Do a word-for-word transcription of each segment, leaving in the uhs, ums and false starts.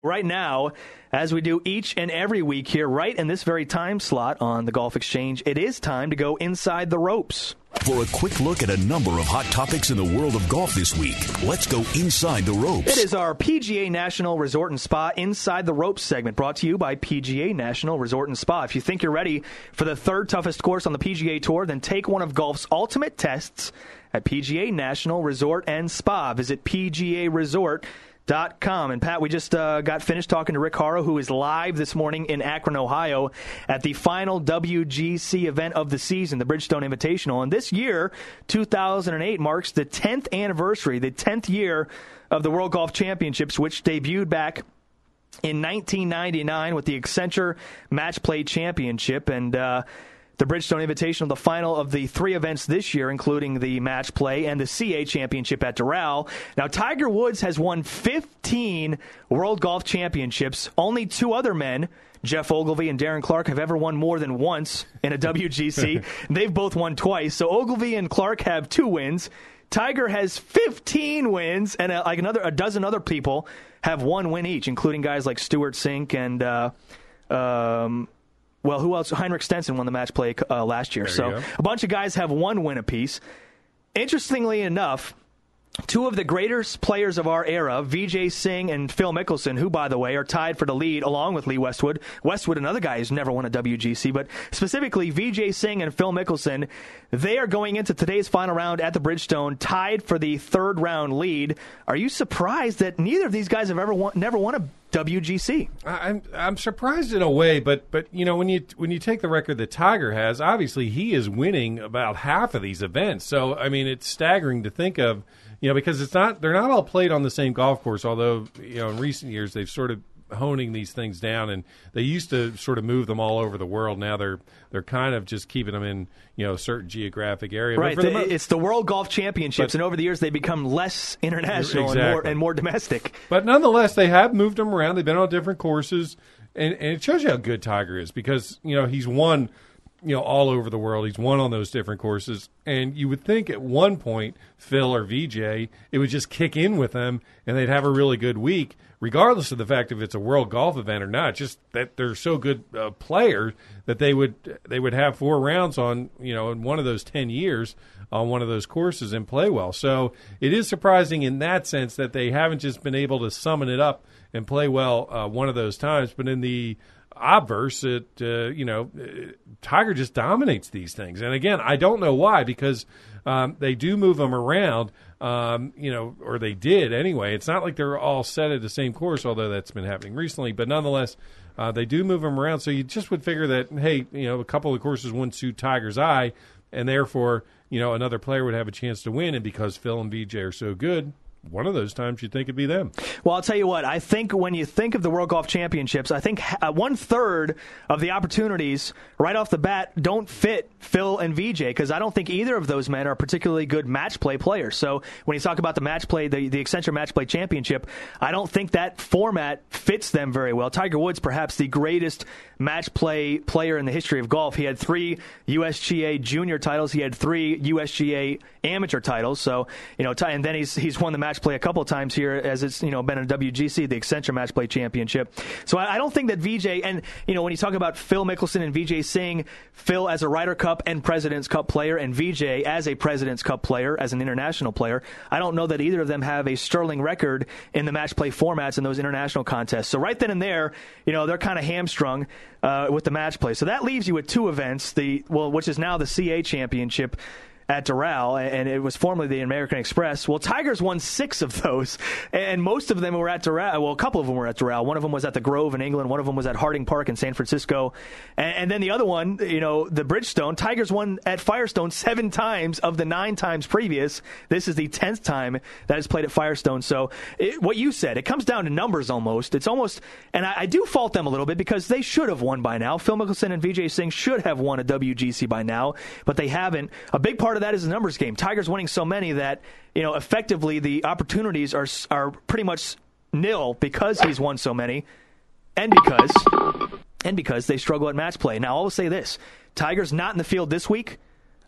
Right now, as we do each and every week here, right in this very time slot on the Golf Exchange, it is time to go inside the ropes. For a quick look at a number of hot topics in the world of golf this week, let's go inside the ropes. It is our P G A National Resort and Spa Inside the Ropes segment, brought to you by P G A National Resort and Spa. If you think you're ready for the third toughest course on the P G A Tour, then take one of golf's ultimate tests at P G A National Resort and Spa. Visit P G A Resort dot com. And Pat, we just uh, got finished talking to Rick Horrow, who is live this morning in Akron, Ohio, at the final W G C event of the season, the Bridgestone Invitational. And this year, two thousand eight, marks the tenth anniversary, the tenth year of the World Golf Championships, which debuted back in nineteen ninety-nine with the Accenture Match Play Championship. And uh, the Bridgestone Invitational, the final of the three events this year, including the Match Play and the C A Championship at Doral. Now, Tiger Woods has won fifteen World Golf Championships. Only two other men, Jeff Ogilvy and Darren Clark, have ever won more than once in a W G C. They've both won twice. So Ogilvy and Clark have two wins. Tiger has fifteen wins, and uh, like another a dozen other people have one win each, including guys like Stuart Sink and uh, um, well, who else? Heinrich Stenson won the Match Play uh, last year. There So a bunch of guys have one win apiece. Interestingly enough, two of the greatest players of our era, Vijay Singh and Phil Mickelson, who, by the way, are tied for the lead along with Lee Westwood. Westwood, another guy who's never won a W G C, but specifically Vijay Singh and Phil Mickelson, they are going into today's final round at the Bridgestone, tied for the third round lead. Are you surprised that neither of these guys have ever won, never won a W G C? I'm I'm surprised in a way, but but you know when you when you take the record that Tiger has, obviously he is winning about half of these events. So I mean, it's staggering to think of. You know, because it's not they're not all played on the same golf course, although, you know, in recent years they've sort of honing these things down, and they used to sort of move them all over the world. Now they're they're kind of just keeping them in, you know, a certain geographic area. Right. But the, the, it's the World Golf Championships, but, and over the years they become less international exactly. and more and more domestic. But nonetheless, they have moved them around. They've been on different courses, and, and it shows you how good Tiger is because, you know, he's won, you know, all over the world. He's won on those different courses. And you would think at one point, Phil or V J, it would just kick in with them and they'd have a really good week, regardless of the fact if it's a world golf event or not. Just that they're so good uh, players that they would they would have four rounds on, you know, in one of those ten years on one of those courses and play well. So it is surprising in that sense that they haven't just been able to summon it up and play well uh, one of those times. But in the obverse, it uh, you know, Tiger just dominates these things. And again, I don't know why, because um, they do move them around, um, you know, or they did anyway. It's not like they're all set at the same course, although that's been happening recently. But nonetheless, uh, they do move them around. So you just would figure that, hey, you know, a couple of courses wouldn't suit Tiger's eye, and therefore, you know, another player would have a chance to win. And because Phil and V J are so good, one of those times you'd think it'd be them. Well, I'll tell you what, I think when you think of the World Golf Championships, I think uh, one-third of the opportunities right off the bat don't fit Phil and V J, because I don't think either of those men are particularly good match play players. So when you talk about the match play, the, the Accenture Match Play Championship, I don't think that format fits them very well. Tiger Woods, perhaps the greatest match play player in the history of golf. He had three U S G A junior titles. He had three U S G A amateur titles. So, you know, and then he's he's won the match play a couple of times here, as it's, you know, been a W G C, the Accenture Match Play Championship. So I, I don't think that V J, and, you know, when you talk about Phil Mickelson and Vijay Singh, Phil as a Ryder Cup and President's Cup player, and V J as a President's Cup player, as an international player, I don't know that either of them have a sterling record in the match play formats in those international contests. So right then and there, you know, they're kind of hamstrung uh, with the match play. So that leaves you with two events, the well, which is now the C A Championship at Doral, and it was formerly the American Express. Well, Tiger's won six of those, and most of them were at Doral. Well, a couple of them were at Doral. One of them was at the Grove in England. One of them was at Harding Park in San Francisco. And, and then the other one, you know, the Bridgestone, Tiger's won at Firestone seven times of the nine times previous. This is the tenth time that it's played at Firestone. So it, what you said, it comes down to numbers almost. It's almost, and I, I do fault them a little bit because they should have won by now. Phil Mickelson and Vijay Singh should have won a W G C by now, but they haven't. A big part of that is the numbers game. Tiger's winning so many that, you know, effectively the opportunities are are pretty much nil because he's won so many, and because and because they struggle at match play. Now, I will say this: Tiger's not in the field this week.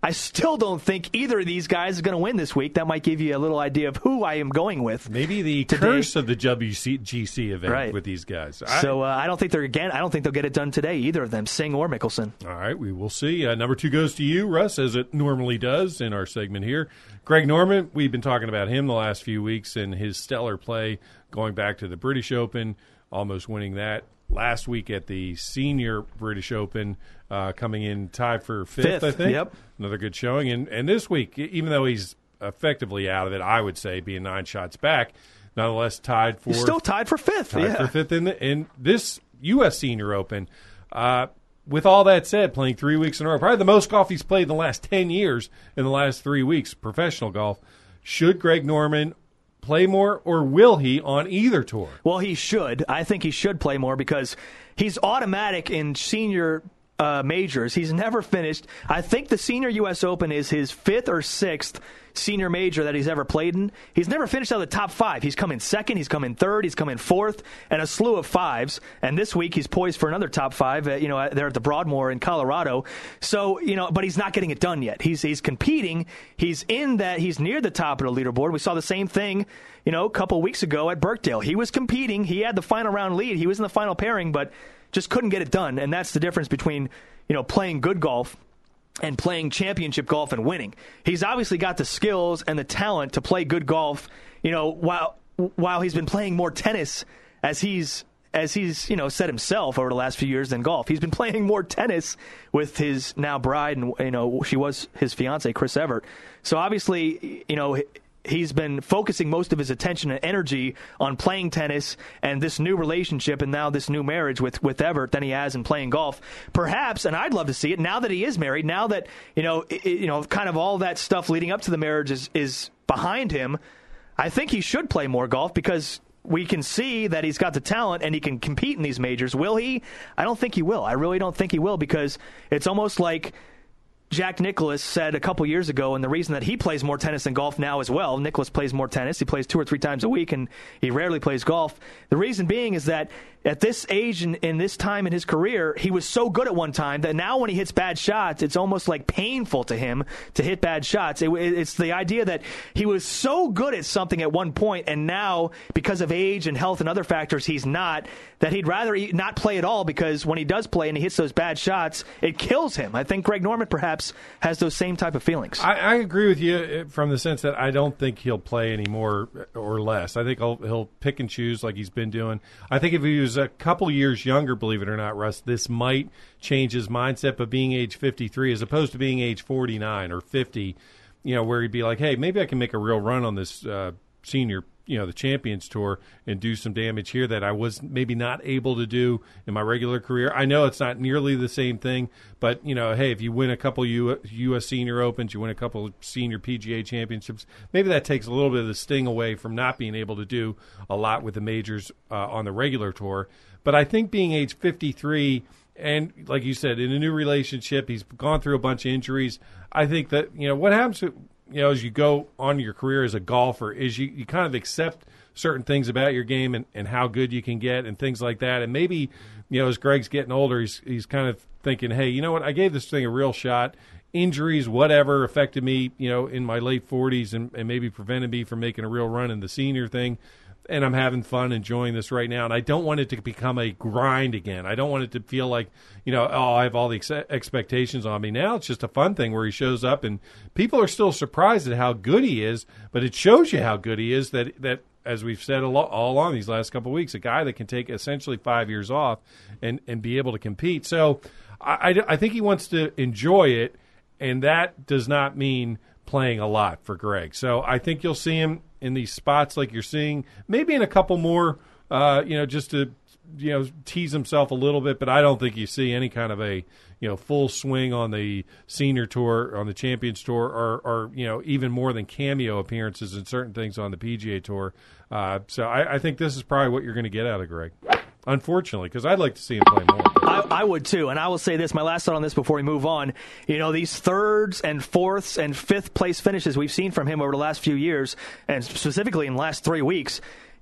I still don't think either of these guys is going to win this week. That might give you a little idea of who I am going with. Maybe the today. curse of the W G C event right. with these guys. So uh, I don't think they're again. I don't think they'll get it done today, either of them, Singh or Mickelson. All right, we will see. Uh, number two goes to you, Russ, as it normally does in our segment here. Greg Norman, we've been talking about him the last few weeks and his stellar play going back to the British Open, almost winning that last week at the Senior British Open, uh, coming in tied for fifth, fifth, I think. Yep. Another good showing. And, and this week, even though he's effectively out of it, I would say, being nine shots back, nonetheless tied for... He's still tied for fifth. Tied yeah. for fifth in, the, in this U S Senior Open. Uh, with all that said, playing three weeks in a row, probably the most golf he's played in the last ten years in the last three weeks, professional golf. Should Greg Norman play more, or will he on either tour? Well, he should. I think he should play more because he's automatic in senior uh, majors. He's never finished. I think the Senior U S Open is his fifth or sixth senior major that he's ever played in. He's never finished out of the top five. He's come in second, he's come in third, he's come in fourth, and a slew of fives. And this week he's poised for another top five. Uh, you know, there at the Broadmoor in Colorado. So you know, but he's not getting it done yet. He's he's competing. He's in that. He's near the top of the leaderboard. We saw the same thing, you know, a couple weeks ago at Birkdale. He was competing. He had the final round lead. He was in the final pairing, but just couldn't get it done. And that's the difference between, you know, playing good golf and playing championship golf and winning. He's obviously got the skills and the talent to play good golf, you know, while while he's been playing more tennis as he's as he's, you know, said himself over the last few years than golf. He's been playing more tennis with his now bride, and you know, she was his fiance, Chris Evert. So obviously, you know, he's been focusing most of his attention and energy on playing tennis and this new relationship and now this new marriage with, with Evert than he has in playing golf. Perhaps, and I'd love to see it, now that he is married, now that, you know, it, you know, kind of all that stuff leading up to the marriage is, is behind him, I think he should play more golf because we can see that he's got the talent and he can compete in these majors. Will he? I don't think he will. I really don't think he will because it's almost like Jack Nicklaus said a couple years ago, and the reason that he plays more tennis than golf now as well, Nicklaus plays more tennis. He plays two or three times a week, and he rarely plays golf. The reason being is that at this age and in this time in his career, he was so good at one time that now when he hits bad shots, it's almost like painful to him to hit bad shots. It, it's the idea that he was so good at something at one point, and now, because of age and health and other factors, he's not, that he'd rather not play at all because when he does play and he hits those bad shots, it kills him. I think Greg Norman perhaps has those same type of feelings. I, I agree with you from the sense that I don't think he'll play any more or less. I think he'll, he'll pick and choose like he's been doing. I think if he was a couple years younger, believe it or not, Russ, this might change his mindset of being age fifty-three as opposed to being age forty-nine or fifty, you know, where he'd be like, hey, maybe I can make a real run on this uh, senior, you know, the Champions Tour and do some damage here that I was maybe not able to do in my regular career. I know it's not nearly the same thing, but, you know, hey, if you win a couple U S Senior Opens, you win a couple senior P G A championships, maybe that takes a little bit of the sting away from not being able to do a lot with the majors uh, on the regular tour. But I think being age fifty-three and, like you said, in a new relationship, he's gone through a bunch of injuries. I think that, you know, what happens to, you know, as you go on your career as a golfer is you, you kind of accept certain things about your game and, and how good you can get and things like that. And maybe, you know, as Greg's getting older, he's he's kind of thinking, hey, you know what, I gave this thing a real shot. Injuries, whatever, affected me, you know, in my late forties and, and maybe prevented me from making a real run in the senior thing. And I'm having fun enjoying this right now. And I don't want it to become a grind again. I don't want it to feel like, you know, oh, I have all the ex- expectations on me. Now it's just a fun thing where he shows up and people are still surprised at how good he is. But it shows you how good he is that, that as we've said all, all along these last couple of weeks, a guy that can take essentially five years off and, and be able to compete. So I, I, I think he wants to enjoy it. And that does not mean playing a lot for Greg. So I think you'll see him in these spots like you're seeing, maybe in a couple more, uh, you know, just to, you know, tease himself a little bit. But I don't think you see any kind of a, you know, full swing on the senior tour, on the Champions Tour, or, or you know, even more than cameo appearances and certain things on the P G A Tour. Uh, so I, I think this is probably what you're going to get out of Greg. Unfortunately, because I'd like to see him play more. I, I would too, and I will say this, my last thought on this before we move on. You know, these thirds and fourths and fifth place finishes we've seen from him over the last few years, and specifically in the last three weeks,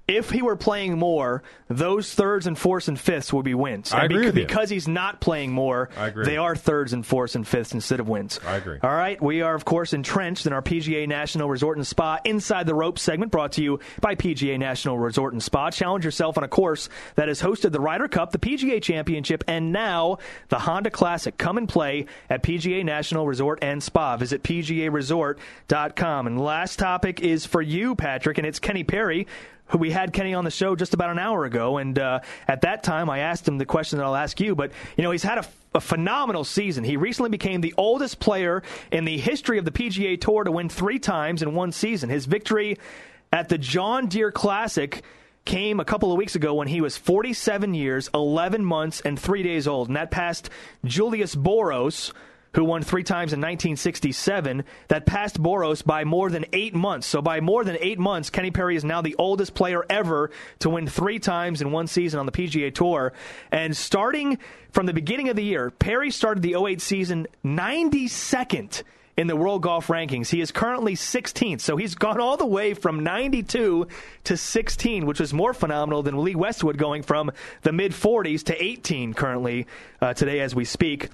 if he were playing more, those thirds and fourths and fifths would be wins. I and agree bec- with you. Because he's not playing more, I agree. they are thirds and fourths and fifths instead of wins. I agree. All right, we are, of course, entrenched in our P G A National Resort and Spa Inside the Ropes segment, brought to you by P G A National Resort and Spa. Challenge yourself on a course that has hosted the Ryder Cup, the P G A Championship, and now the Honda Classic. Come and play at P G A National Resort and Spa. Visit P G A resort dot com. And last topic is for you, Patrick, and it's Kenny Perry, who we had Kenny on the show just about an hour ago. And uh, at that time, I asked him the question that I'll ask you. But, you know, he's had a, a phenomenal season. He recently became the oldest player in the history of the P G A Tour to win three times in one season. His victory at the John Deere Classic came a couple of weeks ago when he was forty-seven years, eleven months, and three days old. And that passed Julius Boros, who won three times in nineteen sixty-seven. That passed Boros by more than eight months. So by more than eight months, Kenny Perry is now the oldest player ever to win three times in one season on the P G A Tour. And starting from the beginning of the year, Perry started the oh eight season ninety-second in the World Golf Rankings. He is currently sixteenth. So he's gone all the way from ninety-two to sixteen, which was more phenomenal than Lee Westwood going from the mid-forties to eighteen currently uh, today as we speak.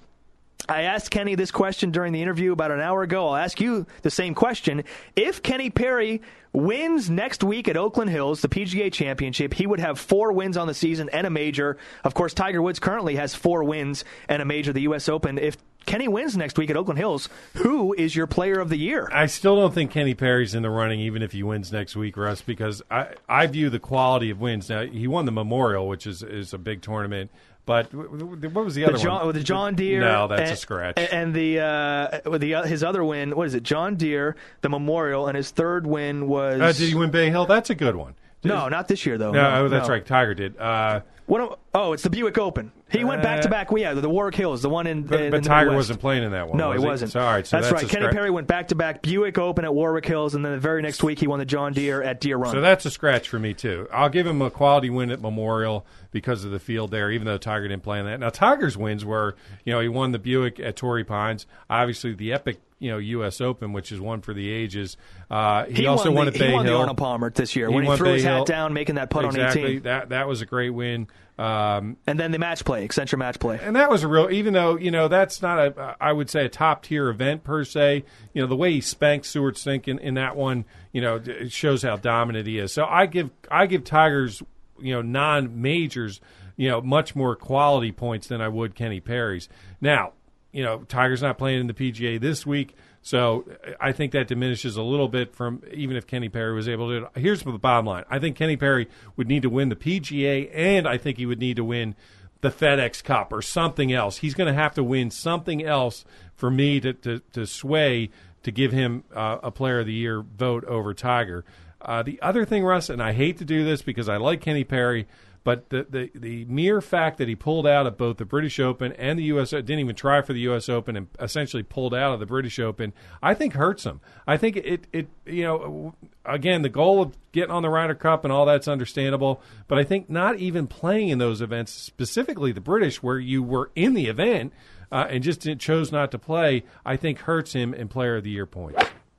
I asked Kenny this question during the interview about an hour ago. I'll ask you the same question. If Kenny Perry wins next week at Oakland Hills, the P G A Championship, he would have four wins on the season and a major. Of course, Tiger Woods currently has four wins and a major, the U S Open. If Kenny wins next week at Oakland Hills, who is your player of the year? I still don't think Kenny Perry's in the running, even if he wins next week, Russ, because I, I view the quality of wins. Now, he won the Memorial, which is, is a big tournament. But what was the other the John, one? The John Deere. No, that's and, a scratch. And the uh, with the uh, his other win, what is it? John Deere, the Memorial, and his third win was. Uh, did he win Bay Hill? That's a good one. Did no, not this year though. No, no oh, that's no. right. Tiger did. Uh, what? Oh, it's the Buick Open. He went back to back. Yeah, the Warwick Hills, the one in. But, in but the Tiger Midwest. wasn't playing in that one. No, was he wasn't. So, all right, so that's, that's right. Kenny scratch. Perry went back to back Buick Open at Warwick Hills, and then the very next week he won the John Deere at Deere Run. So that's a scratch for me too. I'll give him a quality win at Memorial because of the field there, even though Tiger didn't play in that. Now Tiger's wins were, you know, he won the Buick at Torrey Pines, obviously the epic, you know, U S Open, which is one for the ages. Uh, he, he also won, won the, at Bay he won Hill. the Arnold Palmer this year He when he won threw Bay his hat Hill. down, making that putt exactly. on eighteen. That that was a great win. Um, and then the match play, Accenture match play. And that was a real, even though, you know, that's not a, I would say, a top tier event per se. You know, the way he spanked Stuart Sink in, in that one, you know, it shows how dominant he is. So I give, I give Tiger's, you know, non-majors, you know, much more quality points than I would Kenny Perry's. Now, you know, Tiger's not playing in the P G A this week, so I think that diminishes a little bit from even if Kenny Perry was able to do it. Here's the bottom line. I think Kenny Perry would need to win the P G A, and I think he would need to win the FedEx Cup or something else. He's going to have to win something else for me to, to, to sway to give him uh, a Player of the Year vote over Tiger. Uh, the other thing, Russ, and I hate to do this because I like Kenny Perry, but the, the, the mere fact that he pulled out of both the British Open and the U S didn't even try for the U S Open and essentially pulled out of the British Open, I think hurts him. I think it, it you know, again, the goal of getting on the Ryder Cup and all that's understandable, but I think not even playing in those events, specifically the British, where you were in the event uh, and just didn't, chose not to play, I think hurts him in Player of the Year points.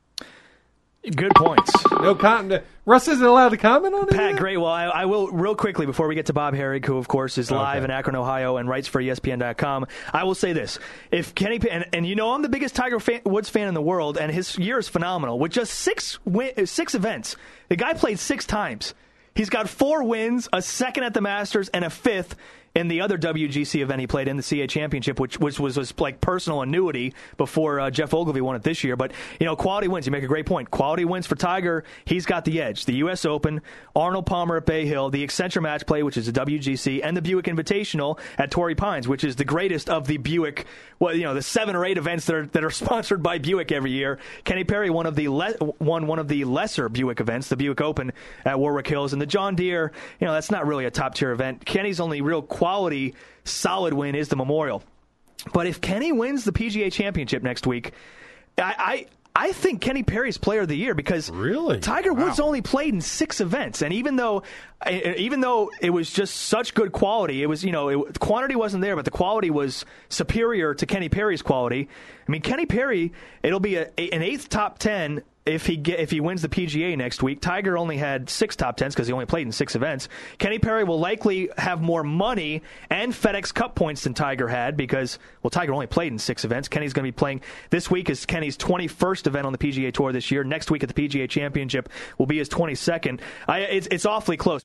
Good points. No comment. Russ isn't allowed to comment on it? Pat, great. Well, I, I will real quickly before we get to Bob Herrig, who, of course, is live Okay. in Akron, Ohio, and writes for E S P N dot com. I will say this. If Kenny, and, and you know I'm the biggest Tiger fan, Woods fan in the world, and his year is phenomenal. With just six win, six events, the guy played six times. He's got four wins, a second at the Masters, and a fifth in the other W G C event he played in, the C A Championship, which, which was, was like personal annuity before uh, Jeff Ogilvy won it this year. But, you know, quality wins. You make a great point. Quality wins for Tiger. He's got the edge. The U S Open, Arnold Palmer at Bay Hill, the Accenture match play, which is the W G C, and the Buick Invitational at Torrey Pines, which is the greatest of the Buick, well, you know, the seven or eight events that are, that are sponsored by Buick every year. Kenny Perry one of the le- won one of the lesser Buick events, the Buick Open at Warwick Hills. And the John Deere, you know, that's not really a top-tier event. Kenny's only real quality solid win is the Memorial. But if Kenny wins the P G A Championship next week, I I, I think Kenny Perry's Player of the Year because really? Tiger Woods Wow. only played in six events, and even though even though it was just such good quality, it was you know it, the quantity wasn't there, but the quality was superior to Kenny Perry's quality. I mean, Kenny Perry, it'll be a, an eighth top ten if he get, if he wins the P G A next week. Tiger only had six top tens because he only played in six events. Kenny Perry will likely have more money and FedEx Cup points than Tiger had because, well, Tiger only played in six events. Kenny's going to be playing this week is Kenny's twenty-first event on the P G A Tour this year. Next week at the P G A Championship will be his twenty-second. I, it's, it's awfully close.